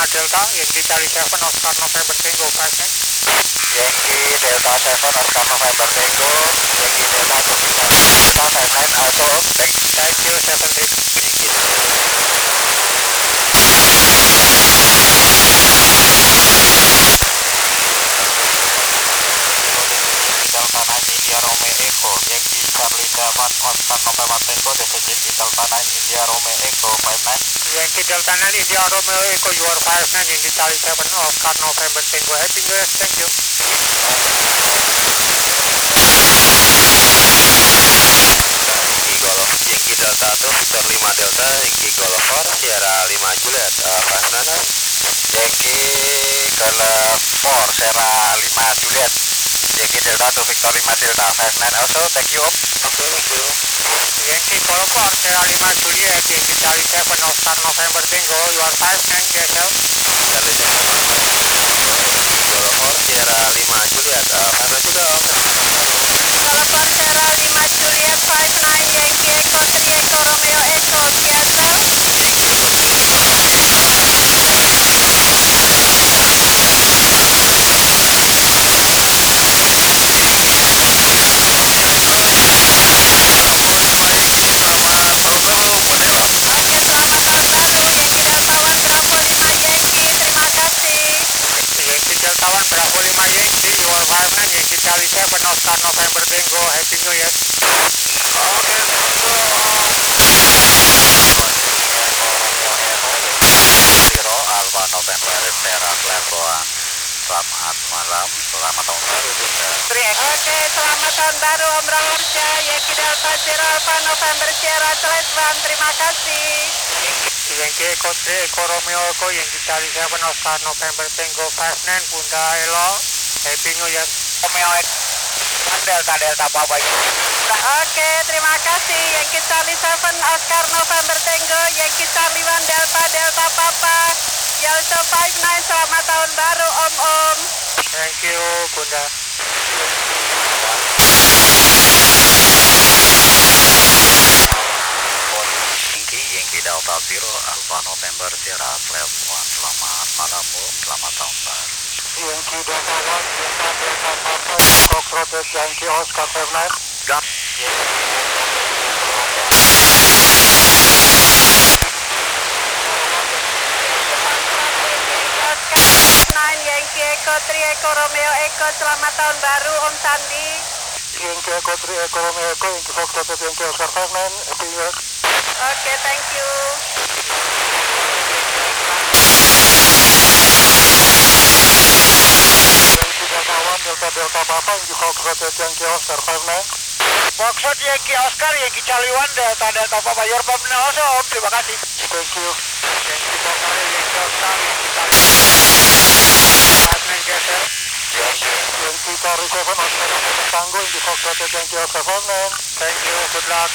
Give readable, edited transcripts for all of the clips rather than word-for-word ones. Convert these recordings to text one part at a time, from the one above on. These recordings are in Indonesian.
Delta, Yankee Charlie 7, Oscar November Tango 59. Yankee Delta 7 Oscar November Tango, Yankee Delta 2 Victor Delta 59 Alto. Thank you, 70. Thank you. Delta 9 India Romeo Echo, Yankee Charlie 7 Oscar November Tango, DCG Delta 9 India Romeo Echo 59. Yankee Delta 9, India Romeo Echo, you are 59, Yankee Charlie 7, Oscar November Tango. Happy New Year, thank you. Yankee Golf, Yankee Delta 2 Victor 5 Delta, Yankee Golf 4 Sierra 5 Juliet, Fastnan. Yankee Golf 4 Sierra 5 Juliet, Yankee Delta 2 Victor 5 Delta, Fastnan also, thank you Om. Yankee Golf 4, Sierra 5 Juliet, Yankee Charlie 7, Oscar November Tango, you are 59, yes sir. Charlie 7 Yankee Golf 4 Sierra 5 Juliet, Fastnan juga Om. Golf 4 Sierra 5 Juliet 59 Yankee Echo 3 Echo Romeo Echo, yes sir. Oke, selamat tahun baru Yankee Delta 1 Bravo 5 Yankee, terima kasih. Yankee Delta 1, Bravo 5 Yankee, you are 59, Yankee Charlie 7, Oscar November Tango, Happy New Year. Zero Alpha November Sierra Clairvoyant. Selamat malam, selamat tahun baru Bunda. Oke, selamat tahun baru Om Raharja Yankee Delta Zero Alpha November Sierra Clairvoyant, terima kasih. Yankee Echo 3 Echo Romeo Echo, Yankee Charlie 7, Oscar November Tango 59, Bunda Elo, Happy New Year. Romeo Delta Delta Papa. Oke, terima kasih Yankee Charlie 7 Oscar November Tango, Yankee Charlie 1 Delta Delta Papa, Yalto 59, selamat tahun baru Om. Thank you, Bunda. Yankee Delta Zero Alpha November Sierra Clairvoyant. Selamat malam Om, selamat tahun baru. Yankee Delta 1, Delta Delta Papa, Foxtrot Yankee Oscar 79. Gap. Oscar 9 Yankee Echo 3 Echo Romeo Echo, selamat tahun baru Om Sandi. Yankee Echo 3 Echo Romeo Echo, Yankee Foxtrot Yankee Oscar 59, Happy New Year. Oke, thank you. Yankee Delta 1, Delta Delta Papa, Yankee Foxtrot Yankee Oscar 59. Foxtrot Yankee Oscar, Yankee Charlie 1 Delta Delta Papa. Your partner also Om, terima kasih. Thank you. Yankee Delta Yankee Oscar, Yankee Charlie 59 geser. Yankee Charlie 7, Oscar November Tango, Yankee Foxtrot Yankee Oscar 59. Thank you, good luck.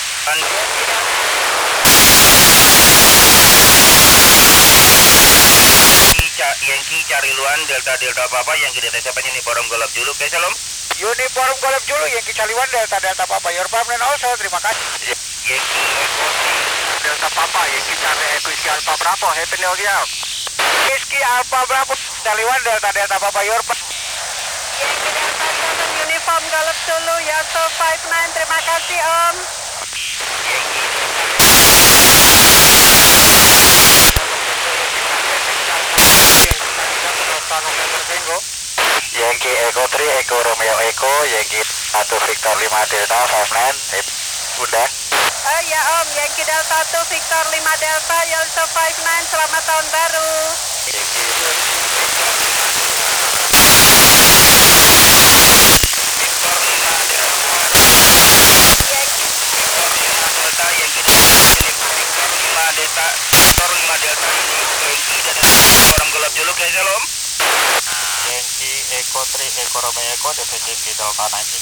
Yankee Charlie 1 Delta Delta Papa, Yankee Delta 7 Uniform Golf Julu. Oke, salam. Uniform Golf Julu, Yankee Charlie 1 Delta Delta Papa. Your partner also, terima kasih. Yankee Echo Delta Papa, Yankee Charlie Echo Alpha Bravo. Happy New Year. Whiskey Alpha Bravo, Charlie 1 Delta Delta Papa. Your Yankee Delta 7 Uniform Golf Zulu, Yalto 59, terima kasih Om. Oscar November Tango. Yankee Echo 3 Echo Romeo Echo, Yankee 1 Victor 5 Delta 59. Bunda. Oh ya Om, Yankee Delta 1 Victor 5 Delta, Yalto 59, selamat tahun baru. Yankee Echo 3 Echo Romeo Echo, DPJ Delta 9